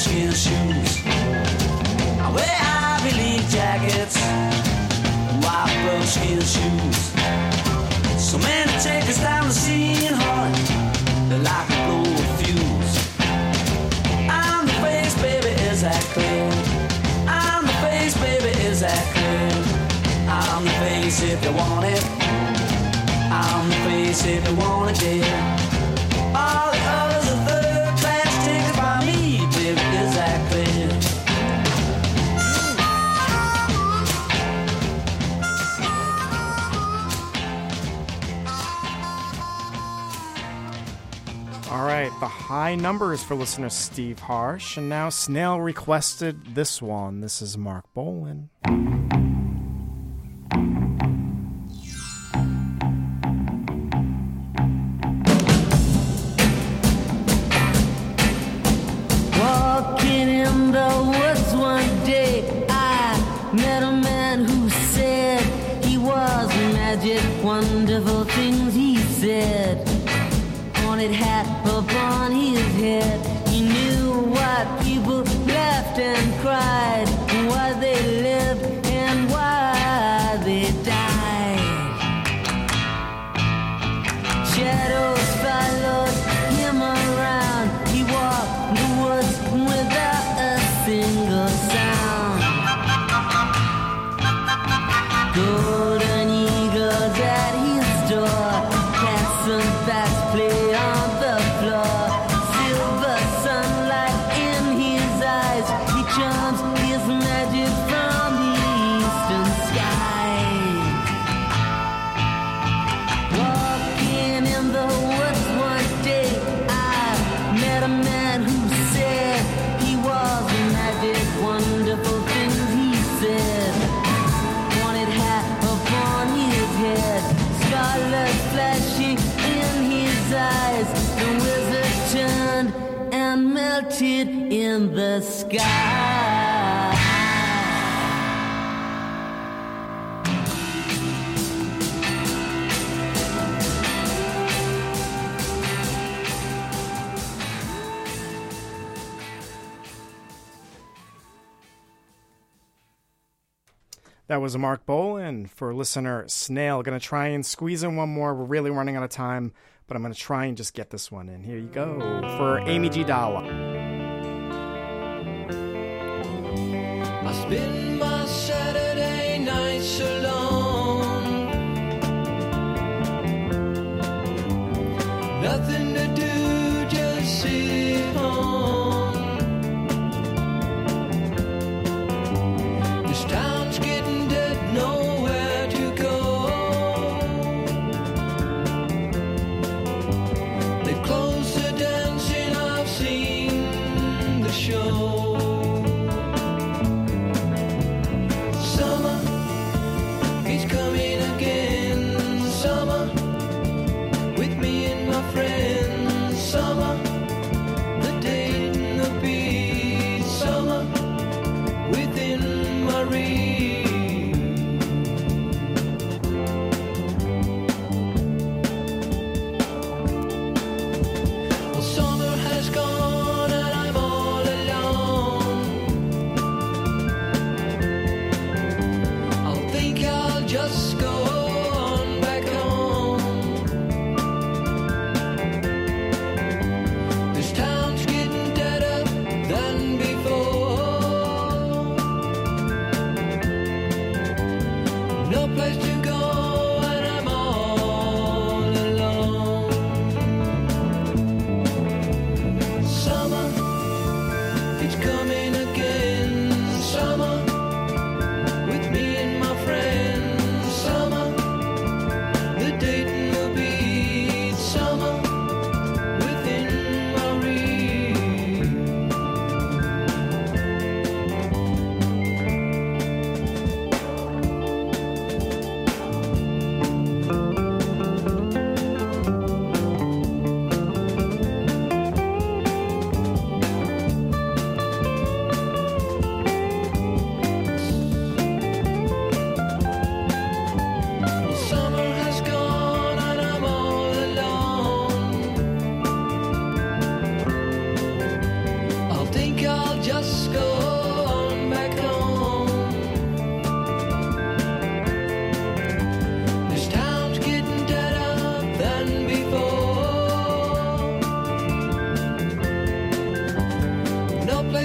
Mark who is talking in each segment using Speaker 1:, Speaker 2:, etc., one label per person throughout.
Speaker 1: buckskin shoes. I wear Ivy League jackets, white buckskin shoes. So many take us down the scene, honey, they're like a blow a fuse. I'm the face, baby, is that clear? I'm the face, baby, is that clear? I'm the face if you want it. I'm the face if you want it, dear. All the others are third class tickets by me, baby, is that clear?
Speaker 2: All right, the high numbers for listener Steve Harsh, and now Snail requested this one. This is Mark Bolan.
Speaker 3: Walking in the woods one day, I met a man who said he was magic, wonderful things he said. Pointed hat upon his head, he knew why people laughed and cried, why they lived and why they died. Shadows followed him around, he walked the woods without a single sound. Golden eagles at his door, cats and bats play on the floor. Silver sunlight in his eyes, he charms his magic from the eastern sky. Walking in the woods one day, I met a man who said he was magic, wonderful things he said. Wanted hat upon his head, scarlet flashing in his eyes. The wizard turned and melted in the sky.
Speaker 2: That was Mark Bolan for listener Snail. Going to try and squeeze in one more. We're really running out of time, but I'm going to try and just get this one in. Here you go for Amy G. Dalla.
Speaker 1: I spend my Saturday nights alone. Nothing to do, just sit home. This town's getting dead, nowhere to go. They close the dancing, I've seen the show.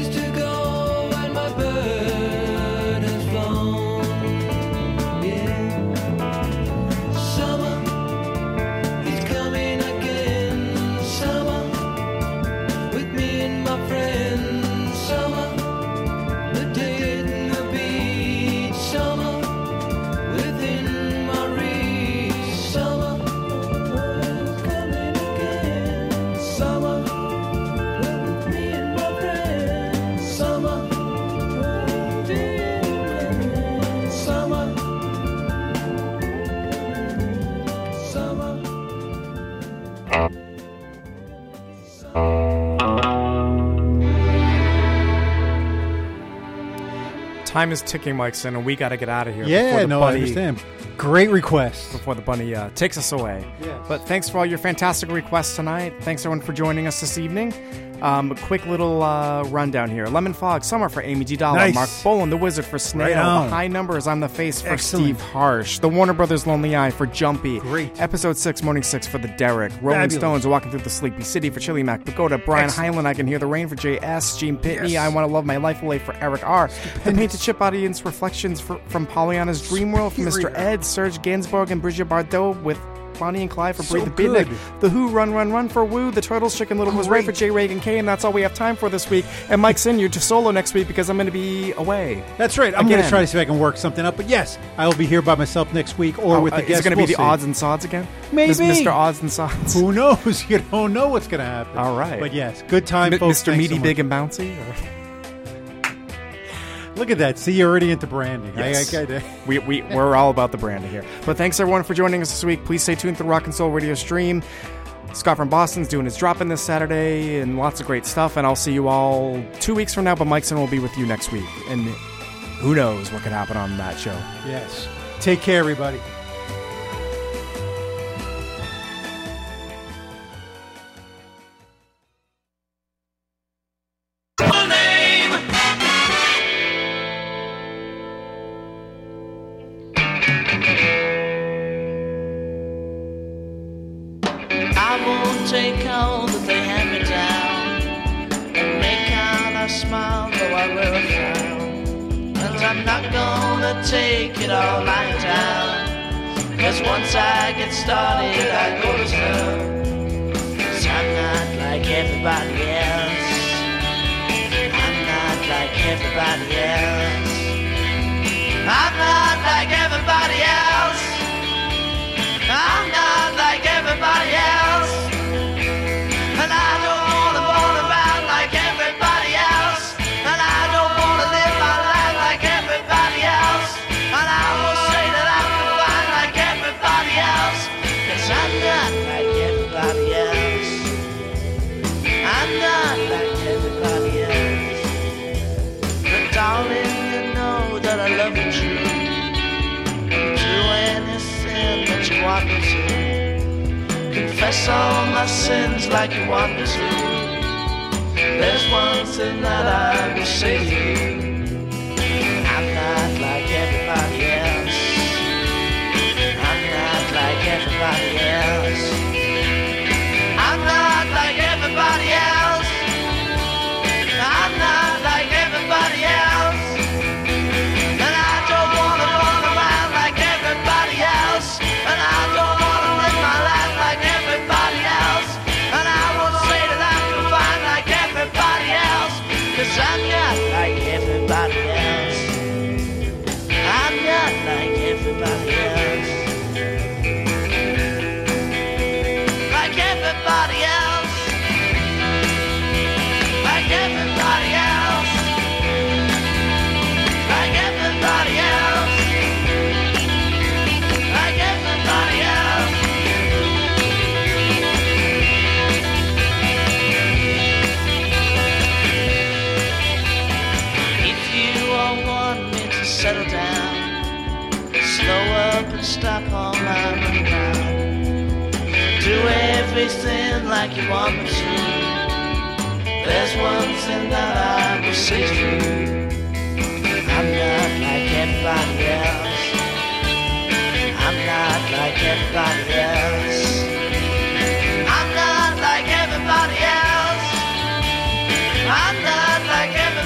Speaker 1: place to go and my bird has flown. Yeah, summer is coming again. Summer with me and my friends. Summer, the day and the beach. Summer within my reach. Summer is coming again. Summer with me and my friends. Summer, summer, summer.
Speaker 2: Time is ticking, Mikeson, and we got to get out of here.
Speaker 4: Yeah,
Speaker 2: before the
Speaker 4: no,
Speaker 2: bunny,
Speaker 4: I understand. Great request.
Speaker 2: Before the bunny takes us away.
Speaker 4: Yes.
Speaker 2: But thanks for all your fantastic requests tonight. Thanks, everyone, for joining us this evening. A quick little rundown here. Lemon Fog, Summer for Amy G. Dollar.
Speaker 4: Nice.
Speaker 2: Mark Bolan, The Wizard for Snail.
Speaker 4: Right on.
Speaker 2: The High Numbers, I'm the Face for
Speaker 4: Excellent.
Speaker 2: Steve Harsh. The Warner Brothers Lonely Eye for Jumpy.
Speaker 4: Great.
Speaker 2: Episode 6, Morning 6 for The Derek. Rolling
Speaker 4: Fabulous.
Speaker 2: Stones, Walking Through the Sleepy City for Chili Mac. Pagoda. Brian
Speaker 4: Excellent.
Speaker 2: Hyland, I Can Hear the Rain for JS. Gene Pitney,
Speaker 4: Yes.
Speaker 2: I Want to Love My Life Away for Eric R. The Painted Chip Audience Reflections from Pollyanna's Dream World for Mr.
Speaker 4: Period.
Speaker 2: Ed. Serge Gainsbourg and Bridget Bardot with Bonnie and Clyde for
Speaker 4: So
Speaker 2: Breathe the Beatnik.
Speaker 4: good.
Speaker 2: The Who, Run, Run, Run for Woo. The Turtles, Chicken Little was right for J. Reagan K. And that's all we have time for this week. And Mike's in, you're to solo next week because I'm going to be away.
Speaker 4: That's right. I'm going to
Speaker 2: Again.
Speaker 4: try to see if I can work something up. But yes, I will be here by myself next week or with the
Speaker 2: Is
Speaker 4: guest.
Speaker 2: it going to
Speaker 4: We'll
Speaker 2: be the
Speaker 4: see.
Speaker 2: odds and sods again?
Speaker 4: Maybe.
Speaker 2: Mr. Odds and Sods.
Speaker 4: Who knows? You don't know what's going to happen.
Speaker 2: All right.
Speaker 4: But yes, good time,
Speaker 2: M-
Speaker 4: folks.
Speaker 2: Mr.
Speaker 4: Thanks
Speaker 2: Meaty,
Speaker 4: so
Speaker 2: Big,
Speaker 4: much.
Speaker 2: and Bouncy? Or?
Speaker 4: Look at that. See, you're already into branding.
Speaker 2: Yes.
Speaker 4: I
Speaker 2: We're all about the branding here. But thanks, everyone, for joining us this week. Please stay tuned to the Rock and Soul Radio stream. Scott from Boston's doing his drop-in this Saturday and lots of great stuff. And I'll see you all 2 weeks from now, but Mikeson will be with you next week. And who knows what could happen on that show.
Speaker 4: Yes. Take care, everybody.
Speaker 1: I won't take all that they hand me down and make out I smile, though I wear a frown. And I'm not gonna take it all lying down, 'cause once I get started I go to town. 'Cause I'm not like everybody else. I'm not like everybody else. I'm not like everybody else. I'm not like everybody else. And I don't wanna run around like everybody else. And I don't wanna live my life like everybody else. And I will say that I'm fine like everybody else. 'Cause I'm not like everybody else. I'm not like everybody else. But darling, you know that I love you true. Do anything that you want me to. Confess all my sins like you want me to. There's one thing that I will say to you. I'm not like everybody else. I'm not like everybody else. I'm not like everybody else. I'm not like everybody else. And I don't wanna run around like everybody else. And I don't wanna live my life like everybody else. And I won't say that I'm fine like everybody else. 'Cause I'm not like everybody else. I'm not like everybody else. Like everybody else. Like everybody else. Like everybody else. Like everybody else. If you all want me to settle down, slow up and stop all my running around. Do everything like you want me to. There's one thing that I will say to you. I'm not like everybody else. I'm not like everybody else. I'm not like everybody else. I'm not like everybody else.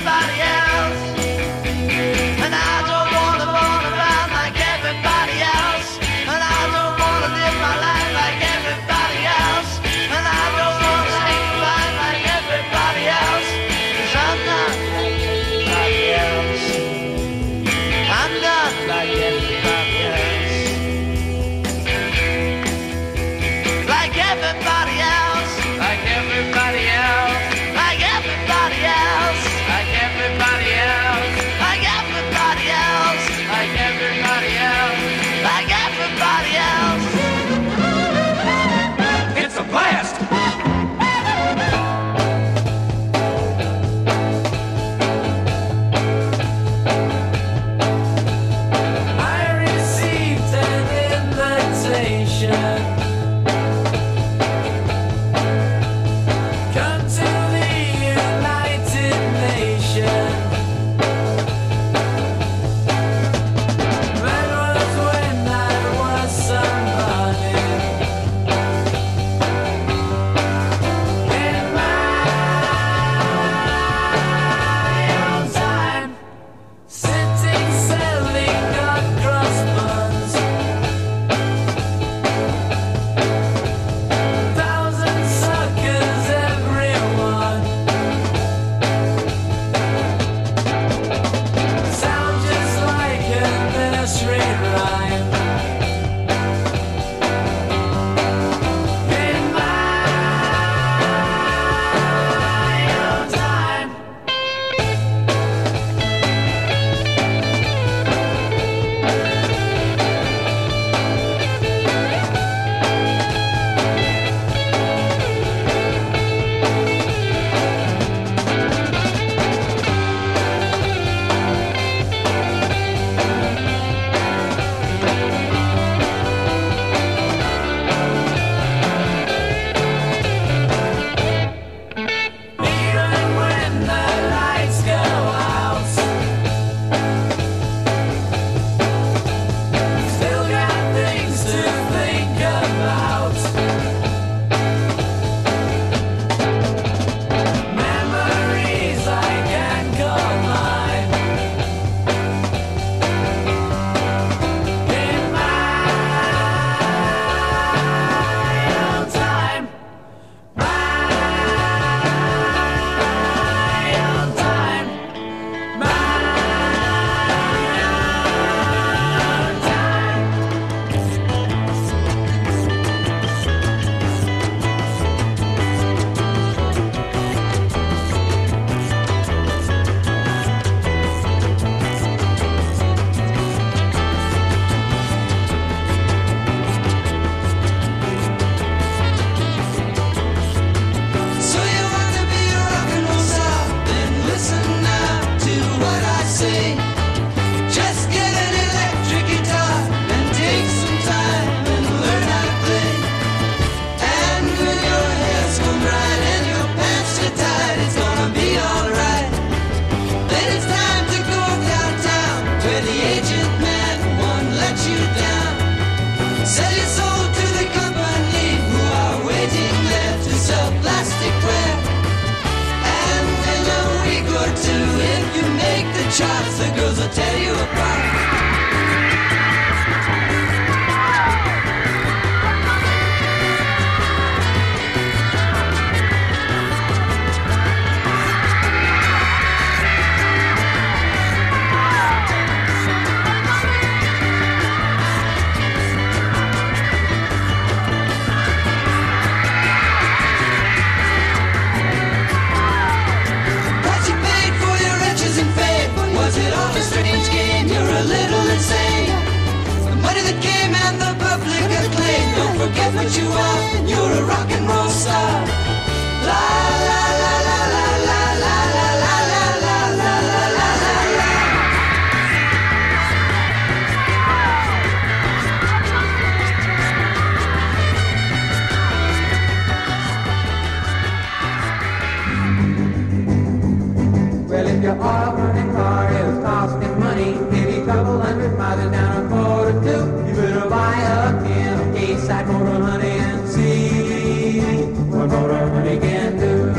Speaker 5: If your oil burning car is costing money, any couple hundred miles and down a quarter two, you better buy a can of K-Side Motor Honey and see what Motor Honey can do.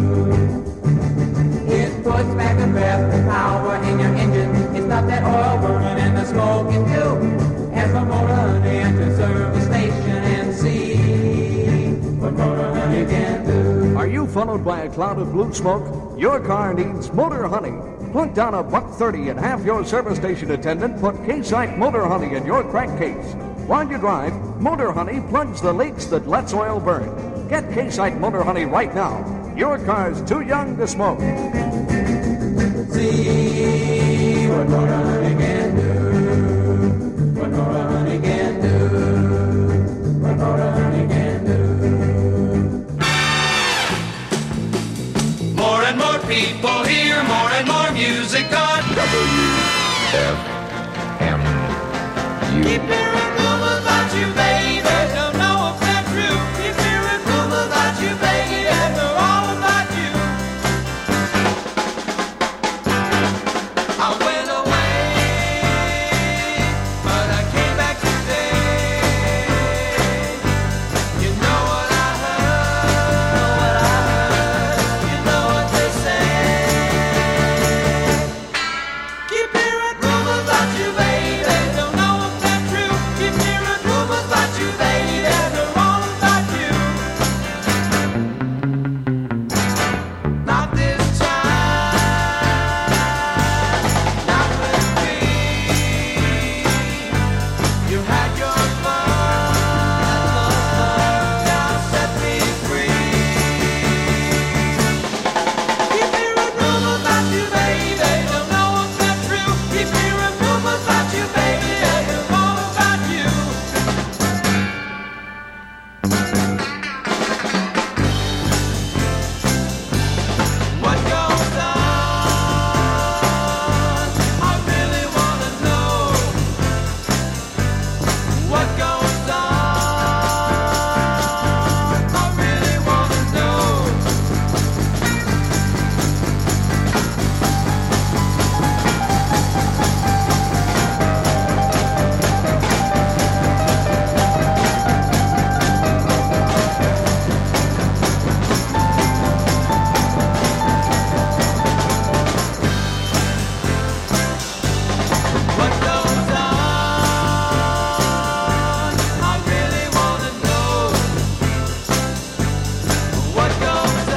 Speaker 5: It puts back the breath, the power in your engine. It stops that oil burning and the smoking too. As for Motor Honey, enter service station and see what Motor Honey can do.
Speaker 6: Are you followed by a cloud of blue smoke? Your car needs Motor Honey. Plunk down $1.30 and have your service station attendant put K-Site Motor Honey in your crankcase. While you drive, Motor Honey plugs the leaks that lets oil burn. Get K-Site Motor Honey right now. Your car's too young to smoke.
Speaker 5: See what Motor Honey can do. What Motor Honey can do. What Motor Honey can do.
Speaker 1: More and more people hear more and more music on WFMU. Keep hearing rumors about you, baby. Don't know if they're true. Keep hearing rumors about you, baby, and they're all about you. I went away, but I came back today. You know what I heard. You know what they say. Keep hearing rumors about you, baby. Don't know if they're true. Keep hearing rumors about you, baby. They're all about you. Not this time. Not with me. You had your fun. Now set me free. Keep hearing rumors about you, baby. Don't know if they're true. Keep hearing rumors about you, baby. They're all about you. What goes on? I really wanna know. What goes on? I really wanna know. What goes on? I really wanna know. What goes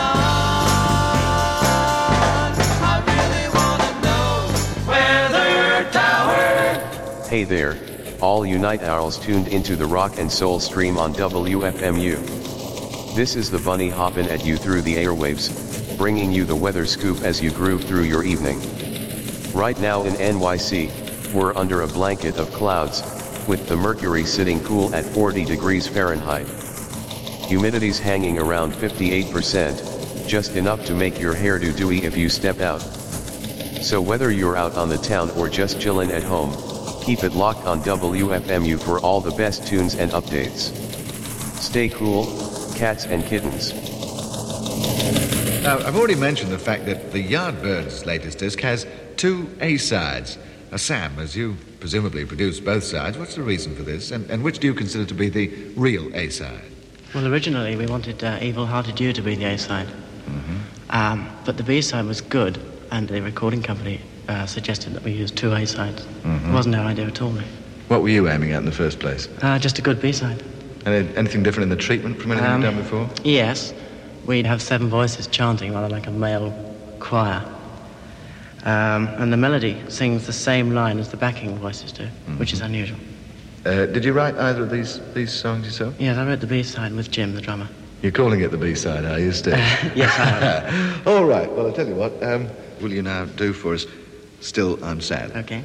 Speaker 1: on? I really wanna know. Weather Tower.
Speaker 7: Hey there, all you night owls tuned into the rock and soul stream on WFMU. This is the bunny hoppin' at you through the airwaves, bringing you the weather scoop as you groove through your evening. Right now in NYC, we're under a blanket of clouds, with the mercury sitting cool at 40 degrees Fahrenheit. Humidity's hanging around 58%, just enough to make your hairdo dewy if you step out. So whether you're out on the town or just chillin' at home, keep it locked on WFMU for all the best tunes and updates. Stay cool, cats and kittens.
Speaker 8: Now, I've already mentioned the fact that the Yardbirds' latest disc has 2 A-sides. Sam, as you presumably produced both sides, what's the reason for this? And which do you consider to be the real A-side?
Speaker 9: Well, originally we wanted Evil Hearted You to be the A-side. But the B-side was good, and the recording company suggested that we use 2 A-sides. It wasn't our idea at all.
Speaker 8: What were you aiming at in the first place?
Speaker 9: Just a good B-side.
Speaker 8: And anything different in the treatment from anything you've done before?
Speaker 9: Yes. We'd have 7 voices chanting, rather like a male choir. And the melody sings the same line as the backing voices do, which is unusual.
Speaker 8: Did you write either of these songs yourself?
Speaker 9: Yes, I wrote the B-side with Jim, the drummer.
Speaker 8: You're calling it the B-side, are you, still?
Speaker 9: Yes, I am.
Speaker 8: All right, well, I'll tell you what. Will you now do for us Still I'm Sad?
Speaker 9: Okay.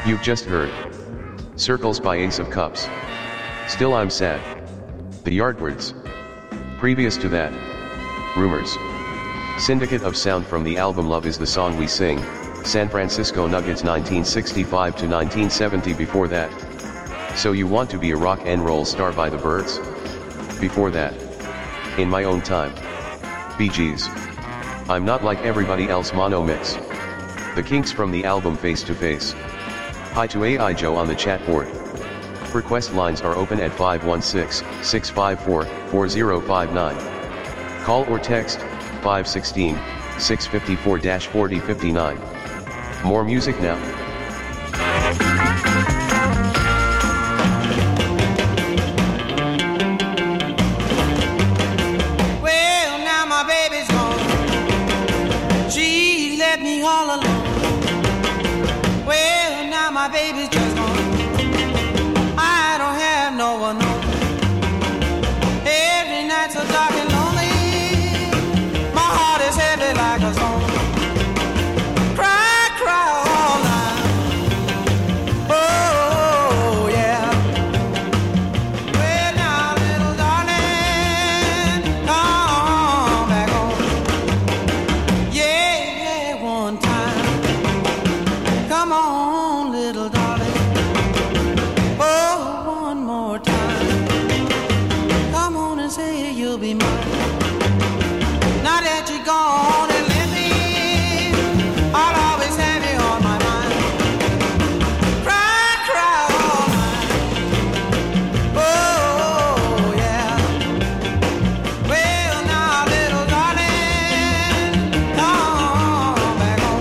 Speaker 7: You've just heard Circles by Ace of Cups. Still I'm Sad. The Yardbirds. Previous to that, Rumors. Syndicate of Sound from the album Love Is the Song We Sing, San Francisco Nuggets 1965 to 1970. Before that, So You Want to Be a Rock and Roll Star by the Byrds. Before that, In My Own Time, Bee Gees. I'm Not Like Everybody Else mono mix. The Kinks from the album Face to Face. Hi to AI Joe on the chat board. Request lines are open at 516-654-4059. Call or text 516-654-4059. More music now.
Speaker 1: Well, now my baby's gone. She left me all alone. Well, now my baby's just gone. I don't have no one home. Every night so dark and lonely. My heart is heavy like a stone. Cry, cry all night. Oh, yeah. Well, now, little darling, come back home. Yeah, one time. Come on, little darling. Oh, one more time. Come on and say you'll be mine. Now that you're gone and left me, I'll always have you on my mind. Cry, cry all night. Oh, yeah. Well, now, little darling, come back home.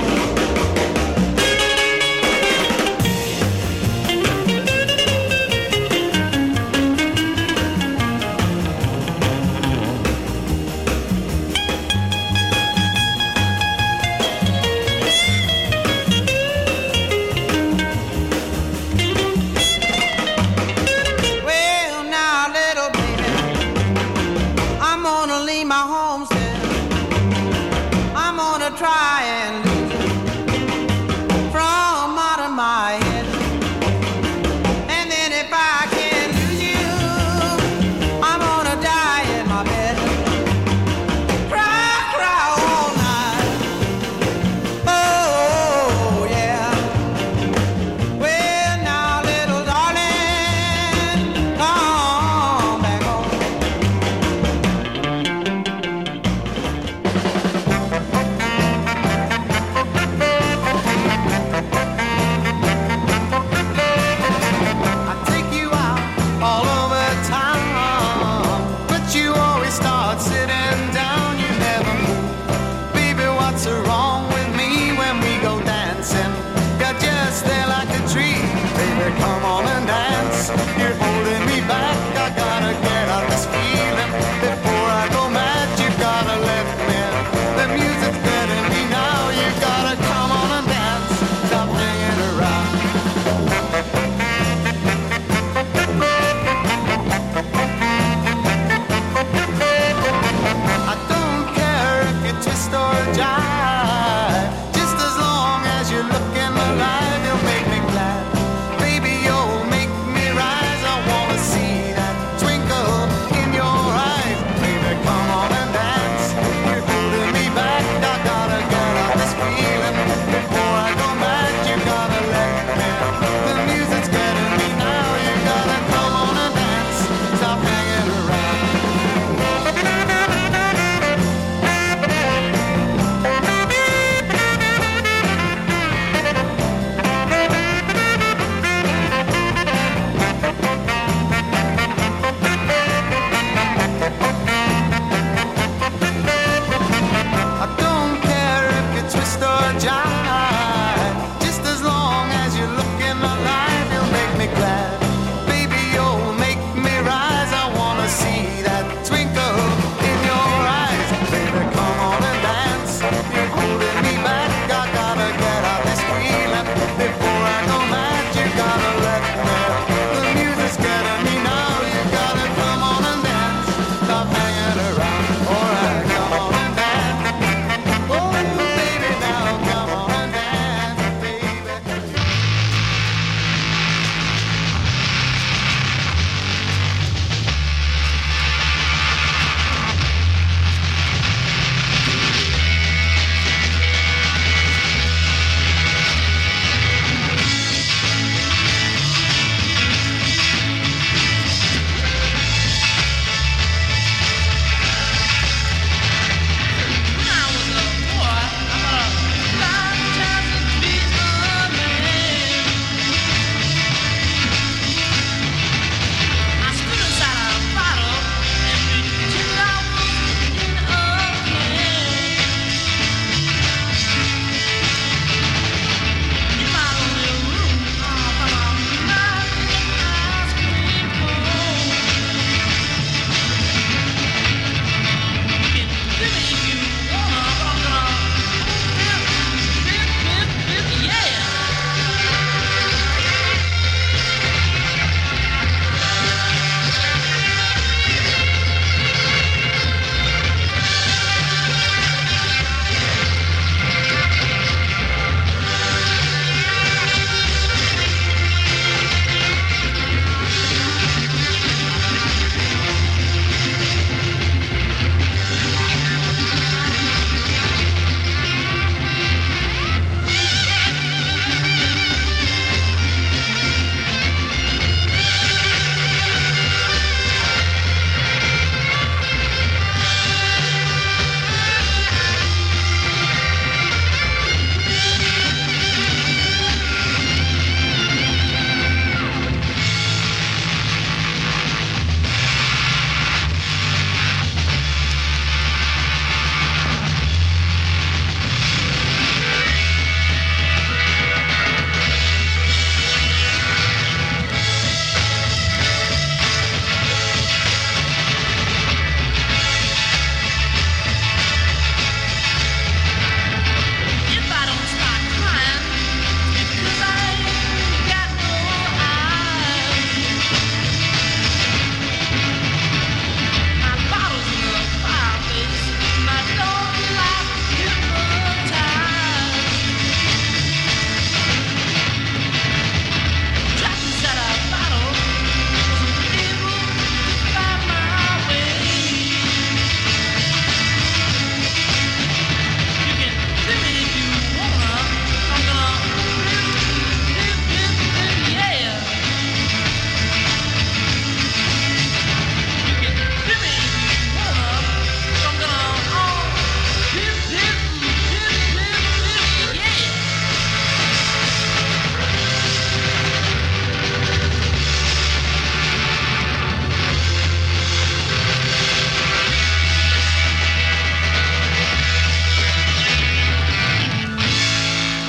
Speaker 1: Well, now, little baby, I'm gonna leave my homestead. I'm gonna try and lose it from out of my head. And then if I can't lose you, I'm gonna die in my bed. Cry, cry all night. Oh, yeah. Well, now, little darling, come back home. I take you out all over town, but you always start sitting down. You never move. Baby, what's wrong with me when we go dancing? You're just there like a tree. Baby, come on and dance. You're holding me back. I gotta get out this feeling. Before I go mad, you gotta let me in. The music's getting me now. You gotta come on and dance. Stop hanging around. I don't care if you twist or jive. Just as long as you're looking alive, you'll make me glad. Baby, you'll make me rise. I wanna see that twinkle in your eyes. Baby, come on and dance. You're holding me back. I gotta get out this feeling. Before I go mad, you gotta let me in. The music's getting me now. You gotta come on and dance. Stop hanging around.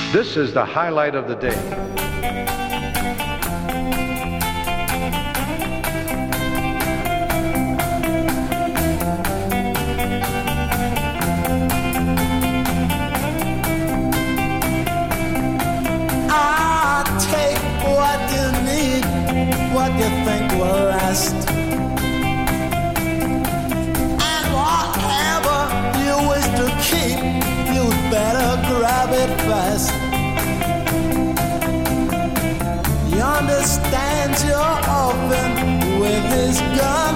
Speaker 10: This is the highlight of the day.
Speaker 1: I'll take what you need, what you think will last. And whatever you wish to keep, you'd better grab it fast. He understands you're open with his gun.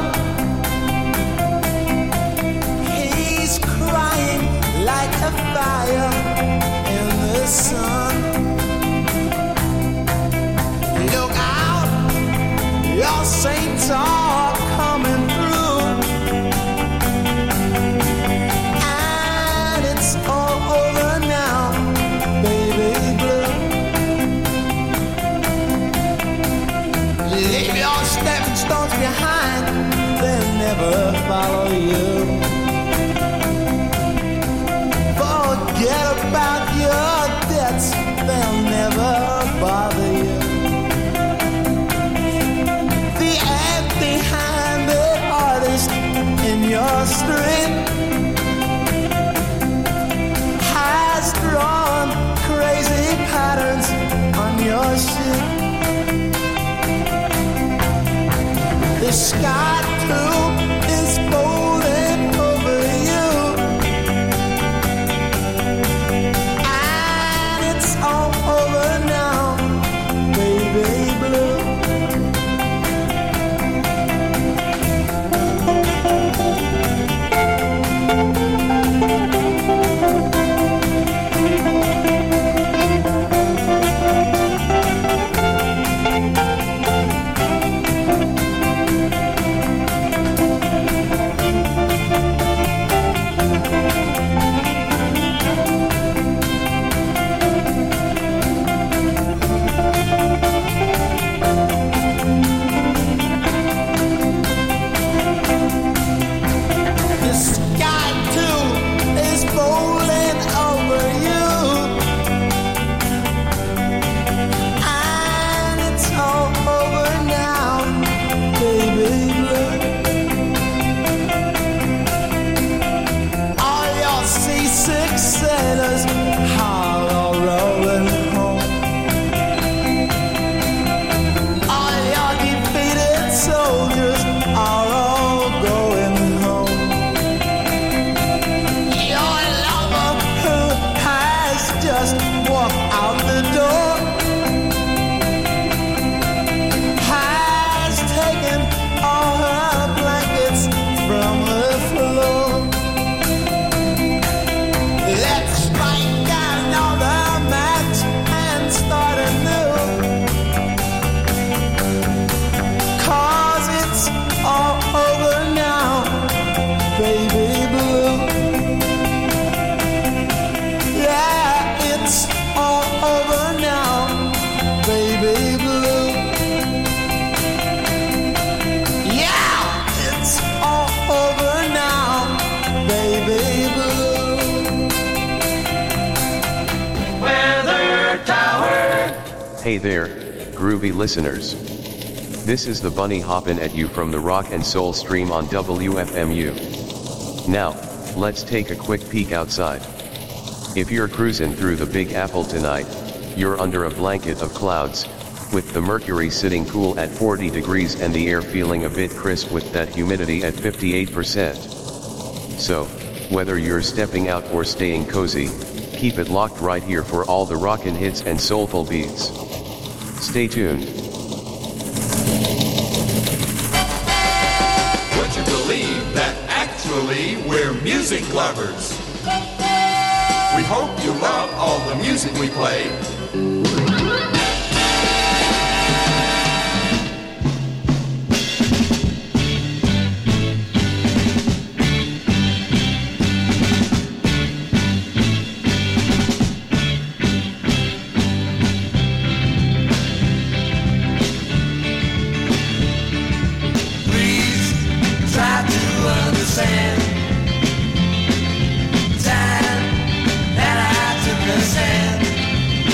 Speaker 1: He's crying like a fire in the sun. Look out, your saints are coming through. And it's all over now, baby blue. Leave your stepping stones behind, they'll never follow you. Forget about your debts, they'll never bother you. The empty-handed artist in your street has drawn crazy patterns on your sheet. The sky too is folding over you, and it's all over now, baby blue. The sky too is folding over you, and it's all over now, baby blue. All your seasick sailors are rolling home. All your defeated soldiers are all going home. Your lover who has just walked out the door has taken all her blankets from the floor. Let's strike another match and start anew, 'cause it's all over now, baby blue. Yeah, it's all over now, baby blue. Yeah, it's all over now, baby blue. Weather Tower.
Speaker 7: Hey there, groovy listeners. This is the Bunny hoppin' at you from the Rock and Soul stream on WFMU. Now, let's take a quick peek outside. If you're cruising through the Big Apple tonight, you're under a blanket of clouds, with the mercury sitting cool at 40 degrees and the air feeling a bit crisp with that humidity at 58%. So, whether you're stepping out or staying cozy, keep it locked right here for all the rockin' hits and soulful beats. Stay tuned.
Speaker 11: Would you believe that actually we're music lovers? We hope you love all the music we play.
Speaker 1: Please try to understand time that I took a stand.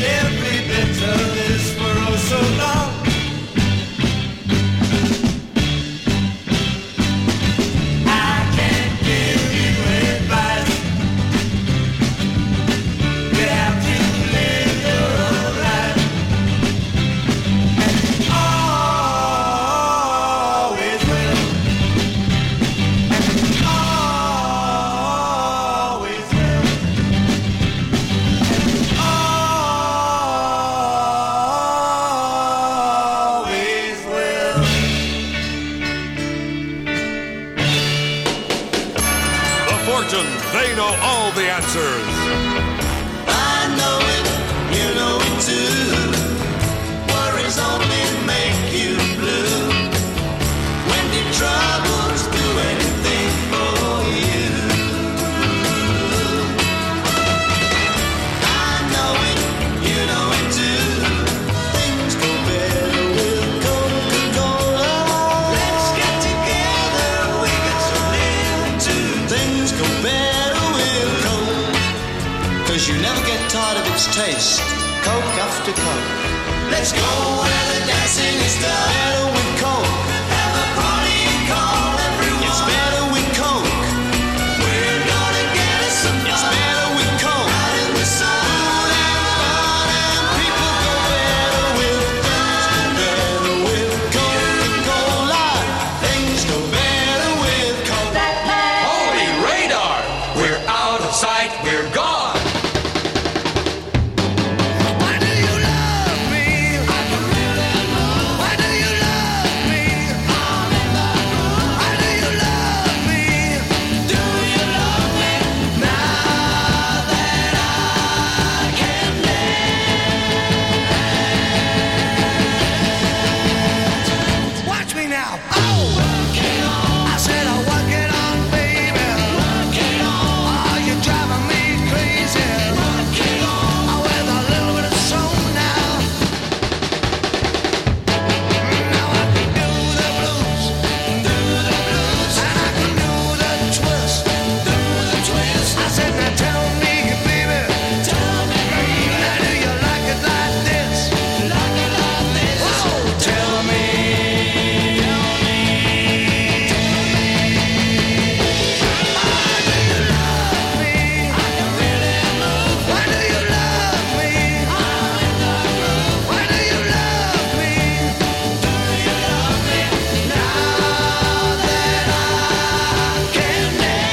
Speaker 1: every bit of this for oh so long. I can't give you advice. You have to live your own life. And always will. And always will. Always will.
Speaker 12: The Fortunes, they know all the answers.
Speaker 1: I know it, you know it too. Worries only make you blue. When did troubles do anything for you? I know it, you know it too. Things go better with Coca-Cola. Let's get together, we got some living to. Things go better with Coke. 'Cause you never get tired of its taste. Coke after Coke. Let's go where the dancing is done. Better with Coke. Have a party and call everyone. It's better with Coke. We're gonna get us some fun. It's better with Coke. Out in the sun. Food and fun and people go better with things go better with Coca-Cola. Things go better with Coke.
Speaker 11: Holy radar! We're out of sight, we're gone.
Speaker 1: Why do you love me? I can really love. Why do you love me? I'm in the groove. Why do you love me? Do you love me? Now that I can dance. Watch me now. Oh, work it on. I said I work it on, baby. Work it on. Oh, you're driving me crazy. Work it on. Oh, with a little bit of soul now. Now I can do the blues, and I can do the twist, I said, now tell me, baby, now do you like it like this? Whoa, tell me. Why do you love me? Why do you love me? Do you love me? Now that I can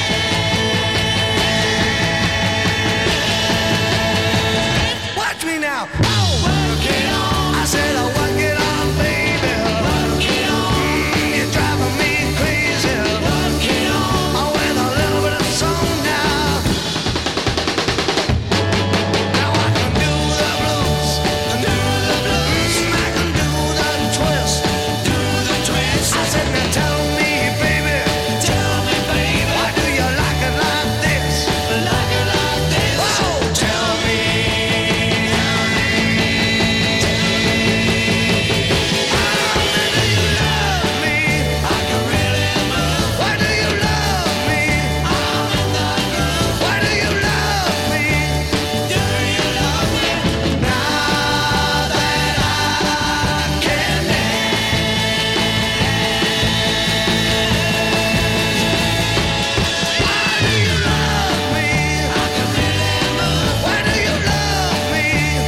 Speaker 1: dance. Watch me now. Oh, work it on. I said I work it on, baby. Work it on. You're driving me crazy. Work it on. Oh, with a little bit of soul now. Now I can do the blues, I can do the twist, I said, now tell me, baby, why do you like it like this? Whoa, tell me. Why do you love me? Why do you love me? Why do you love me? Do you love me? Now that I can dance. Why do you love me? Why do you love me?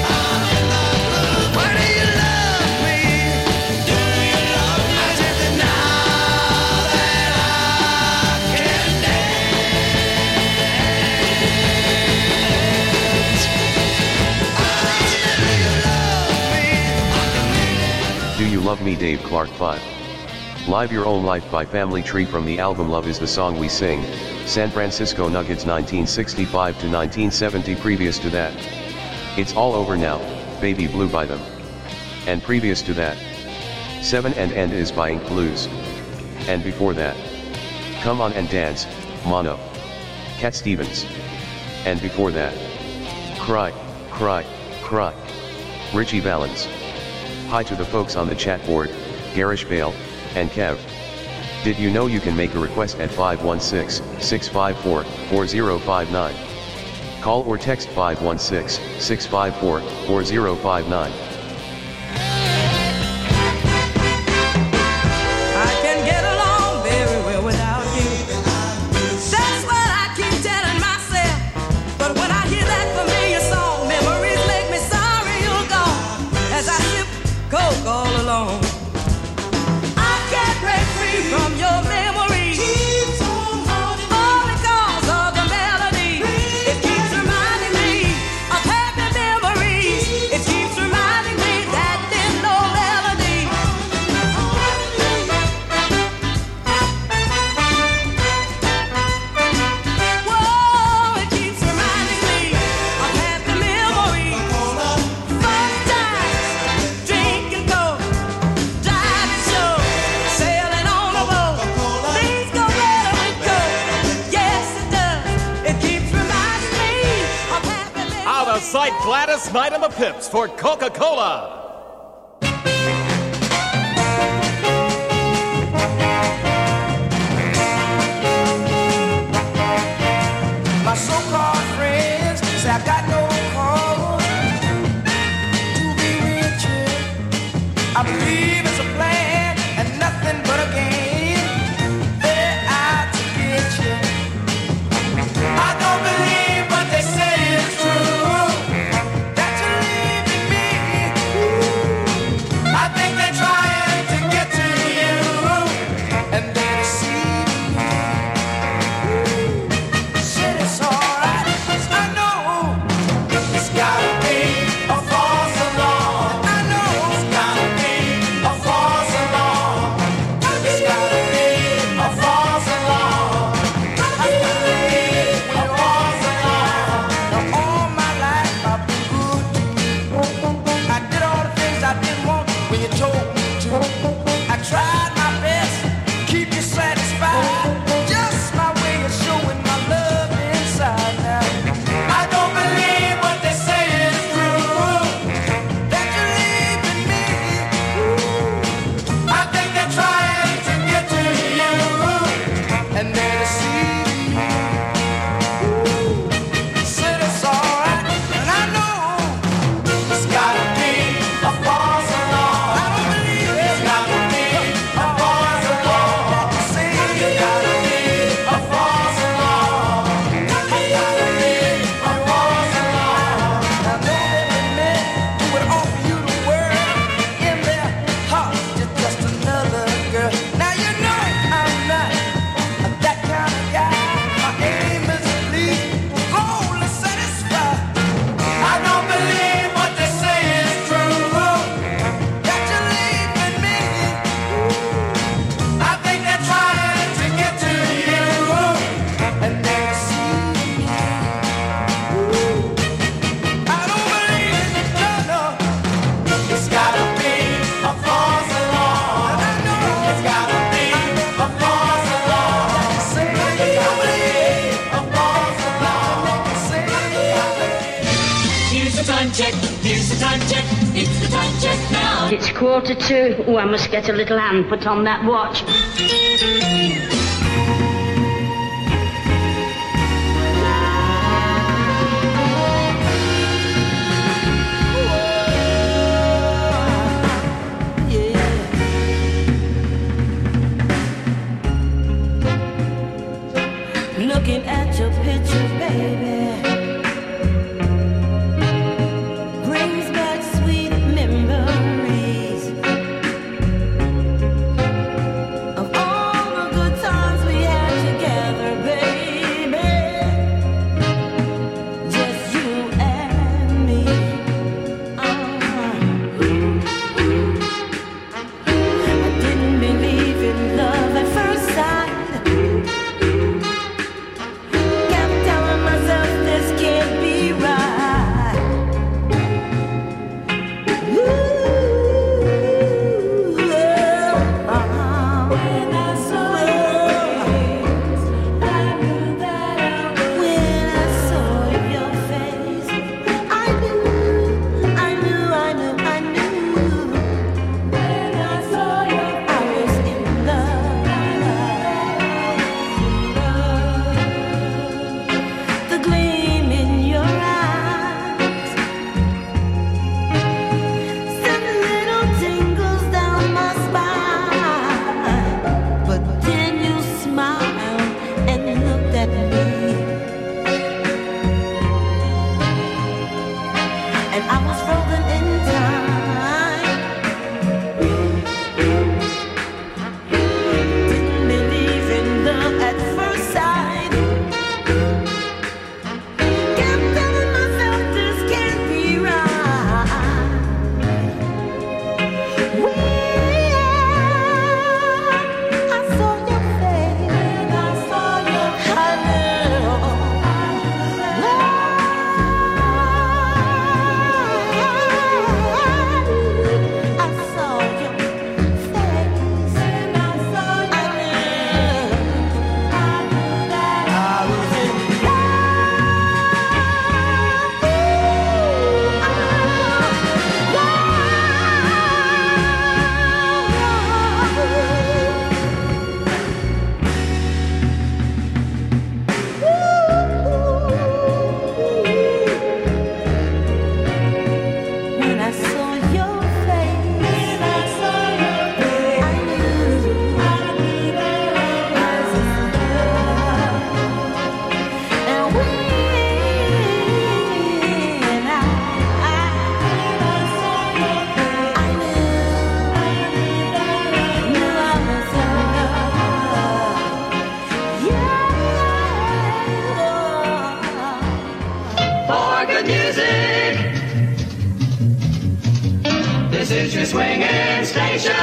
Speaker 1: Why do you love me? Do you love me? I said that now that I can dance.
Speaker 7: Do You Love Me? Dave Clark 5. Live Your Own Life by Family Tree from the album Love Is the Song We Sing, San Francisco Nuggets 1965 to 1970. Previous to that, It's All Over Now, Baby Blue by them. And previous to that, 7 and End Is by Ink Blues. And before that, Come On and Dance, Mono, Cat Stevens. And before that, Cry, Cry, Cry, Richie Valens. Hi to the folks on the chat board, Garish Bale, and Kev. Did you know you can make a request at 516-654-4059? Call or text 516-654-4059.
Speaker 3: I can get along very well without you. That's what I keep telling myself. But when I hear that familiar song, memories make me sorry you're gone. As I sip Coke all alone, I can't break free from your memories. All because of the melody. It keeps reminding me of happy memories. It keeps reminding me that there's no melody. Whoa, it keeps reminding me of happy memories. Fun times, drinking Coke, driving slow, sailing on a boat. Things go better with Coke. Yes, it does. It keeps reminding me of happy memories.
Speaker 12: Out of sight, Gladys Knight and the Pips for Coca-Cola.
Speaker 3: My so-called friends say I got no cause to be richer. I believe it's a plan and nothing but a game. They're out to get you. I don't believe what they say is true. That you're leaving me. I think they're trying to get to you, and they're deceiving me. Said it's alright, 'cause I know it's gotta be a false alarm. I know it's gotta be a false alarm. It's gotta be a false alarm. It's gotta be a false alarm. Now all my life I've been good to you. I did all the things I didn't want when you told me to. I tried my best to keep you satisfied. Just my way of showing my love inside now. I don't believe what they say is true. That you're leaving me. I think they're trying to get to you, and they're deceiving me. Said it's alright, and I know it's gotta be a false alarm. I don't believe it's gotta be a false alarm. Say it's gotta be a false alarm. It's gotta be a false alarm. I know they've been men who would offer you the world. In their hearts, you're just another girl. Now you know I'm not that kind of guy. My aim is to leave, goal is satisfied. I don't believe what they say is true. That you're leaving me. I think they're trying to get to you, and they're deceiving me. I don't believe it, no. It's gotta be a false alarm. I know it's gotta be a false alarm. Say it's gotta be a false alarm. Say
Speaker 13: Here's the time check, here's the time check, it's the time check now.
Speaker 14: It's 1:45. Oh, I must get a little hand put on that watch.
Speaker 3: Looking at your picture, baby, brings back sweet memories of all the good times.
Speaker 13: is your swinging station.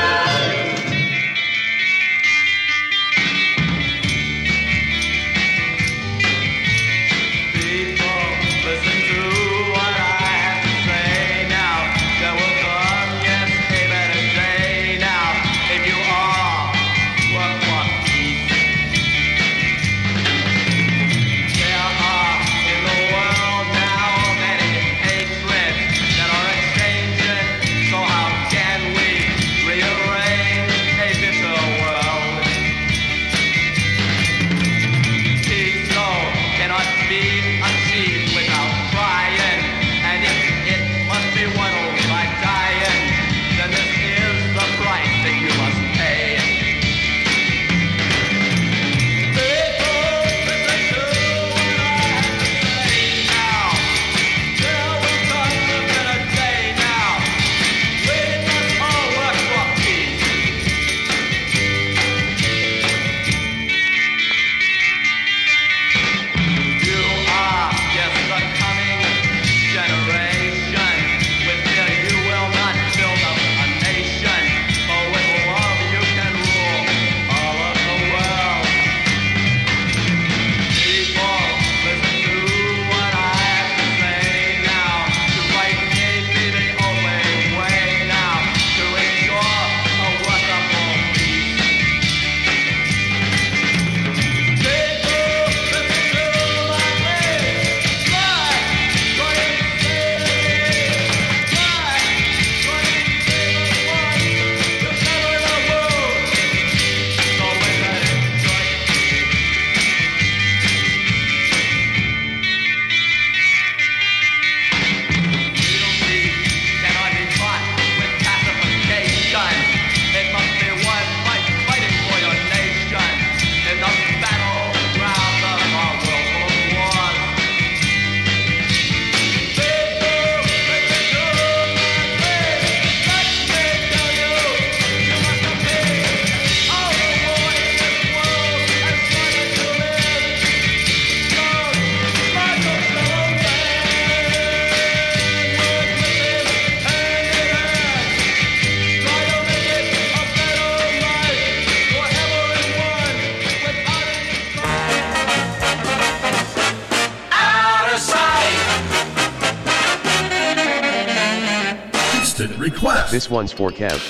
Speaker 15: Request.
Speaker 7: This one's for Kev.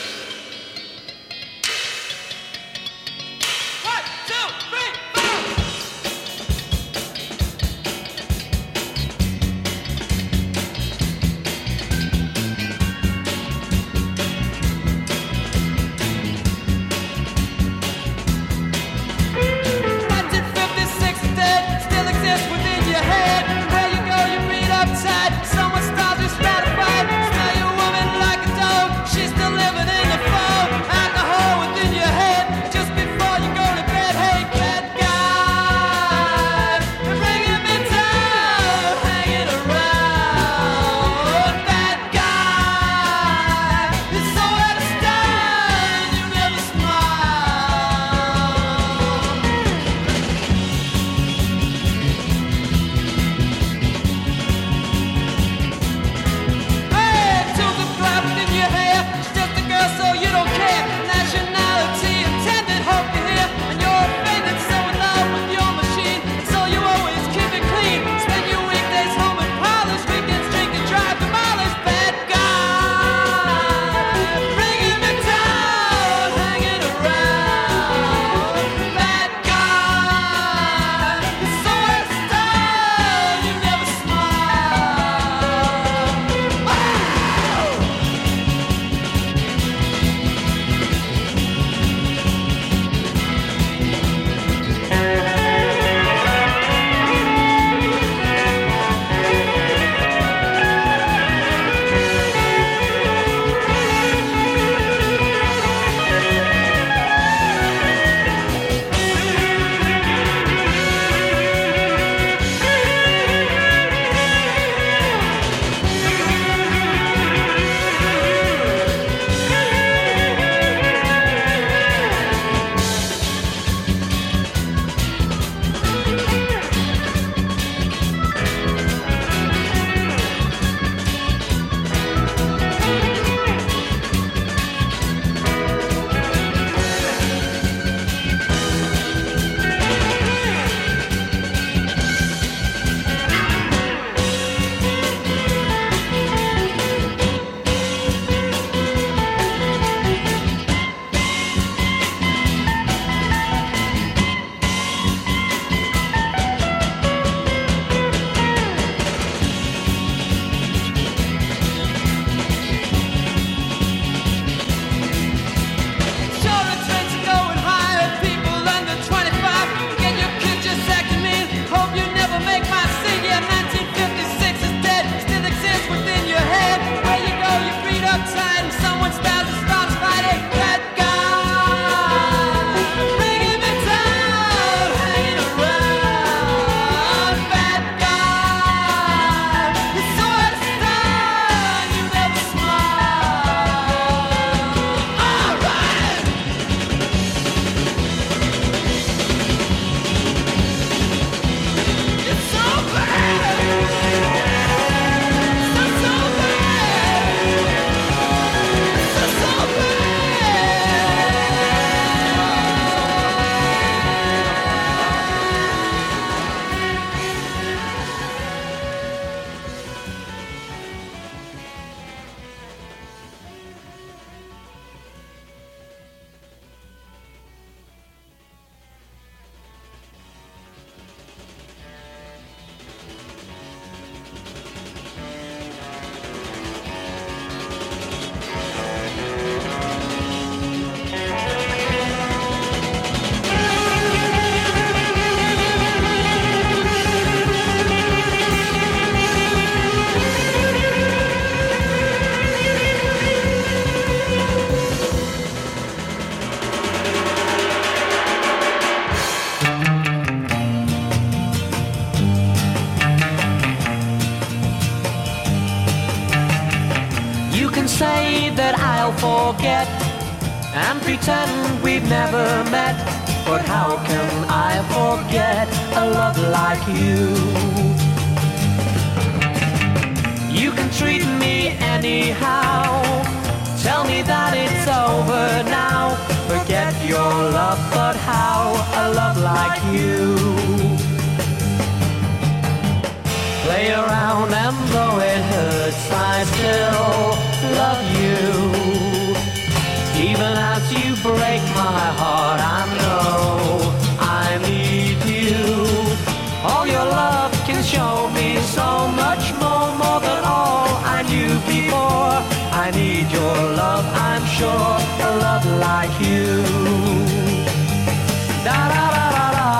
Speaker 1: Someone stops you stratified. Smell your woman like a dog. She's still living in the say that I'll forget and pretend we've never met, but how can I forget a love like you? You can treat me anyhow, tell me that it's over now, forget your love, but how a love like you? Play around and though it hurts, I still love you. Even as you break my heart, I know I need you. All your love can show me so much more than all I knew before. I need your love, I'm sure, a love like you. Da da da da da.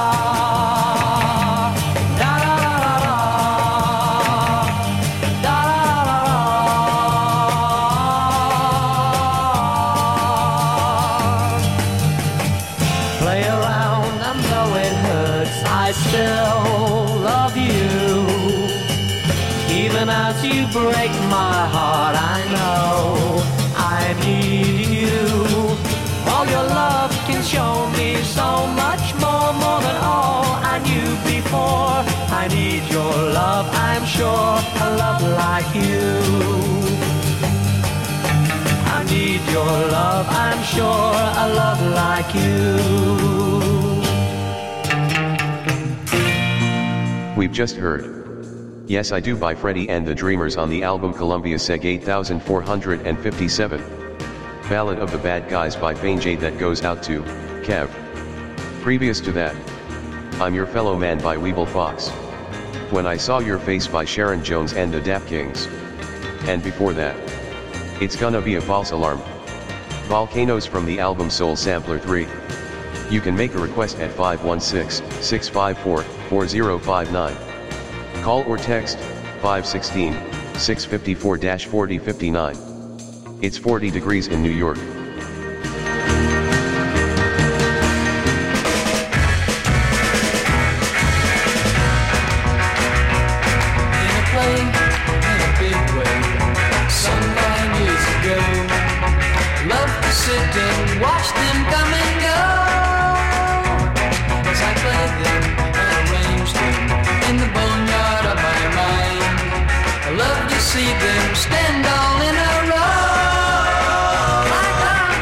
Speaker 1: As you break my heart, I know I need you. All your love can show me so much more than all I knew before. I need your love, I'm sure, a love like you. I need your love, I'm sure, a love like
Speaker 7: you. We've just heard Yes I Do by Freddie and the Dreamers on the album Columbia Seg 8457. Ballad of the Bad Guys by Fane J that goes out to Kev. Previous to that, I'm Your Fellow Man by Weeble Fox. When I Saw Your Face by Sharon Jones and the Dap Kings. And before that, It's Gonna Be a False Alarm. Volcanoes from the album Soul Sampler 3. You can make a request at 516-654-4059. Call or text 516-654-4059. It's 40 degrees in New York.
Speaker 1: Sit and watch them come and go as I play them and arrange them in the boneyard of my mind. I love to see them stand all in a row like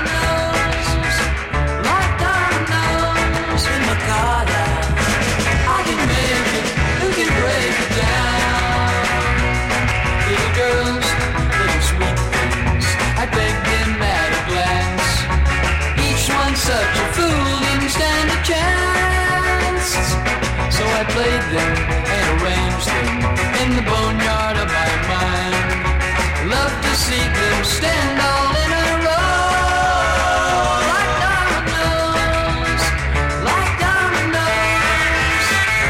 Speaker 1: dominoes in the collar. I can make it, who can break it down? Little girls, little sweet things, I beg them at a glance. Such a fool didn't stand a chance. So I played them and arranged them in the boneyard of my mind. Love to see them stand all in a row like dominoes, like dominoes.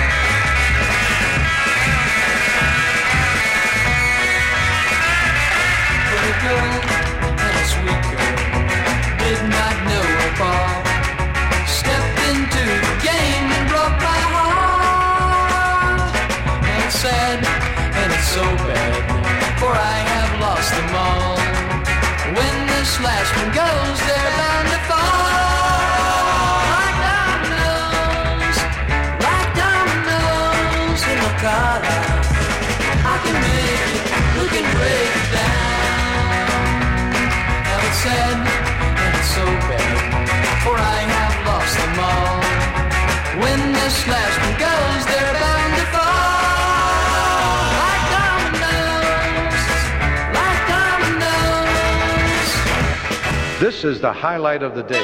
Speaker 1: But a girl and a sweet girl did not know her fall. Stepped into the game and broke my heart. And it's sad and it's so bad, for I have lost them all. When this last one goes, they're bound to fall like dominoes in the collar. I can make it, who can break it down? Now it's sad, so bad, for I have lost them all. When this last one goes, they're bound to fall like dominoes, like dominoes.
Speaker 10: This is the highlight of the day.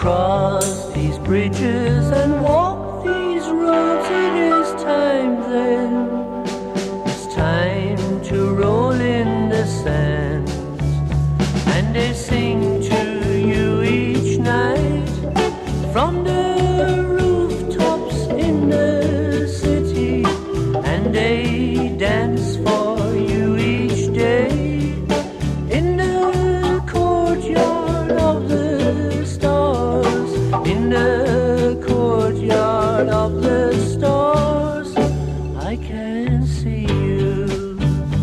Speaker 3: cross these bridges and walk these roads. It is time then, it's time to roll in the sand. And they sing to you each night from the rooftops in the city, and they dance for you each day in the courtyard of the stars, in the courtyard of the stars. I can see you,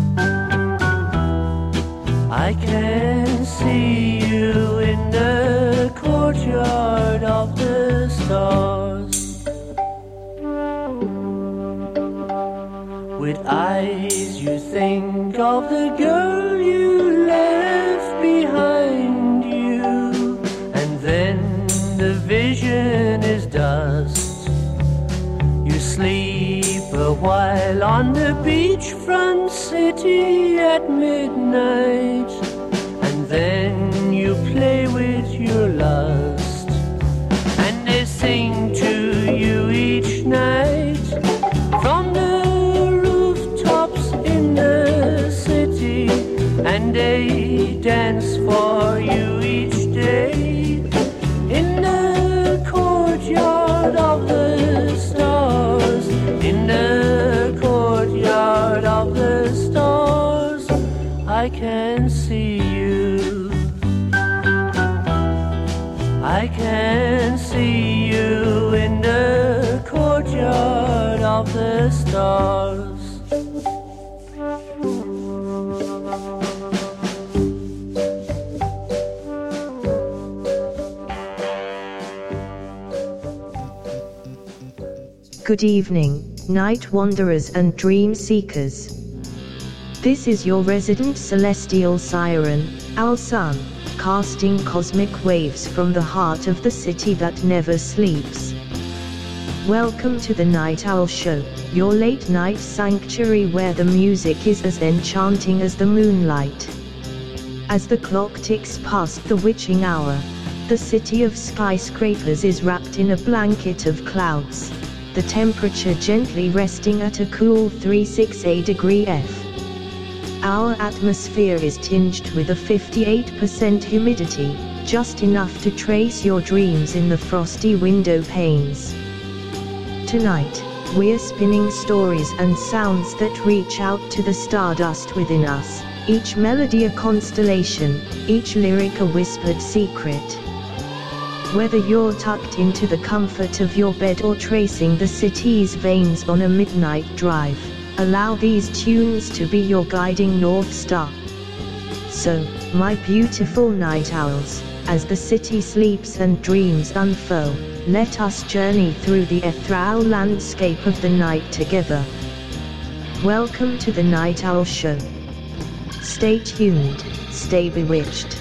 Speaker 3: I can see you in the courtyard of the stars. With eyes you think of the girl you left behind you, and then the vision is dust. You sleep a while on the beachfront city at midnight, and then you play with your lust. And they sing to you each night from the rooftops in the city, and they dance for you each day in the courtyard of the stars, in the courtyard of the stars. I can see you, I can see you in the courtyard of the stars.
Speaker 15: Good evening, night wanderers and dream seekers. This is your resident celestial siren, Al Sun, casting cosmic waves from the heart of the city that never sleeps. Welcome to the Night Owl Show, your late night sanctuary where the music is as enchanting as the moonlight. As the clock ticks past the witching hour, the city of skyscrapers is wrapped in a blanket of clouds, the temperature gently resting at a cool 36 degrees F. Our atmosphere is tinged with a 58% humidity, just enough to trace your dreams in the frosty window panes. Tonight, we're spinning stories and sounds that reach out to the stardust within us, each melody a constellation, each lyric a whispered secret. Whether you're tucked into the comfort of your bed or tracing the city's veins on a midnight drive, allow these tunes to be your guiding North Star. So, my beautiful night owls, as the city sleeps and dreams unfurl, let us journey through the ethereal landscape of the night together. Welcome to the Night Owl Show. Stay tuned, stay bewitched.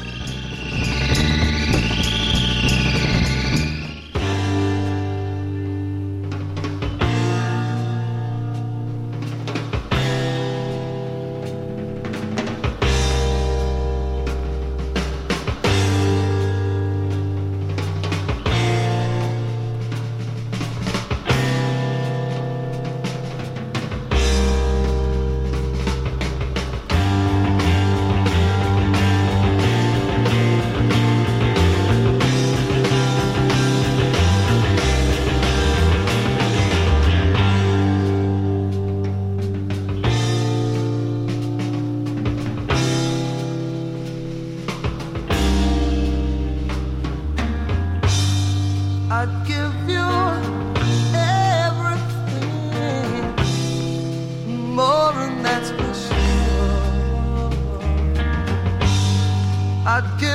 Speaker 3: I'd give you everything, more than that's for sure. I'd give